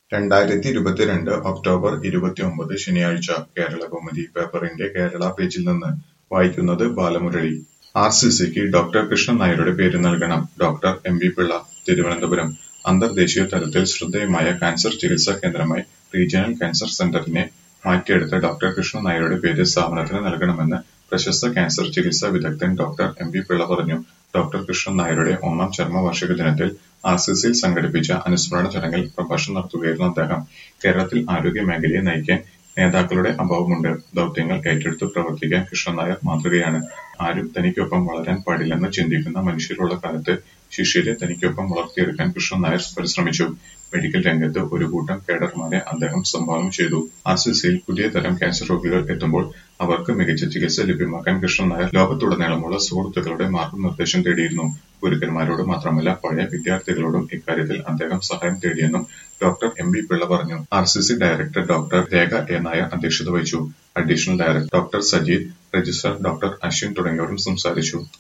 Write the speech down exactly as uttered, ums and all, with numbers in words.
രണ്ടായിരത്തി ഇരുപത്തിരണ്ട് ഒക്ടോബർ ഇരുപത്തിയൊമ്പത് ശനിയാഴ്ച കേരളകൗമുദി പേപ്പറിന്റെ കേരള പേജിൽ നിന്ന് വായിക്കുന്നത് ബാലമുരളി. ആർ സി സിക്ക് ഡോക്ടർ കൃഷ്ണൻ നായരുടെ പേര് നൽകണം. Doctor M V Pillai, Thiruvananthapuram. അന്തർദേശീയ തലത്തിൽ ശ്രദ്ധേയമായ കാൻസർ ചികിത്സാ കേന്ദ്രമായി റീജിയണൽ കാൻസർ സെന്ററിനെ മാറ്റിയെടുത്ത ഡോക്ടർ കൃഷ്ണൻ നായരുടെ പേര് സ്ഥാപനത്തിന് നൽകണമെന്ന് പ്രശസ്ത കാൻസർ ചികിത്സാ വിദഗ്ധൻ ഡോക്ടർ എം വി പിള്ള പറഞ്ഞു. ഡോക്ടർ കൃഷ്ണൻ നായരുടെ ഒന്നാം ചരമവാർഷിക ദിനത്തിൽ ആർ സി സിയിൽ സംഘടിപ്പിച്ച അനുസ്മരണ ചടങ്ങിൽ പ്രഭാഷണം നടത്തുകയായിരുന്നു അദ്ദേഹം. കേരളത്തിൽ ആരോഗ്യ മേഖലയെ നയിക്കാൻ നേതാക്കളുടെ അഭാവമുണ്ട്. ദൗത്യങ്ങൾ ഏറ്റെടുത്ത് പ്രവർത്തിക്കാൻ കൃഷ്ണൻ നായർ മാതൃകയാണ്. ആരും തനിക്കൊപ്പം വളരാൻ പാടില്ലെന്ന് ചിന്തിക്കുന്ന മനുഷ്യരുള്ള കാലത്ത് ശിഷ്യരെ തനിക്കൊപ്പം വളർത്തിയെടുക്കാൻ കൃഷ്ണൻ നായർ പരിശ്രമിച്ചു. മെഡിക്കൽ രംഗത്ത് ഒരു കൂട്ടം കേഡർമാരെ അദ്ദേഹം സംഭാവന ചെയ്തു. ആർ സി സിയിൽ പുതിയ തരം ക്യാൻസർ രോഗികൾ എത്തുമ്പോൾ അവർക്ക് മികച്ച ചികിത്സ ലഭ്യമാക്കാൻ കൃഷ്ണൻ നായർ ലോകത്തുടനീളമുള്ള സുഹൃത്തുക്കളുടെ മാർഗനിർദ്ദേശം തേടിയിരുന്നു. ഗുരുക്കന്മാരോട് മാത്രമല്ല, പഴയ വിദ്യാർത്ഥികളോടും ഇക്കാര്യത്തിൽ അദ്ദേഹം സഹായം തേടിയെന്നും ഡോക്ടർ എം വി പിള്ള പറഞ്ഞു. R C C director doctor Rekha A Nair അധ്യക്ഷത വഹിച്ചു. Additional director doctor Sajeed, registrar doctor Ashwin തുടങ്ങിയവരും സംസാരിച്ചു.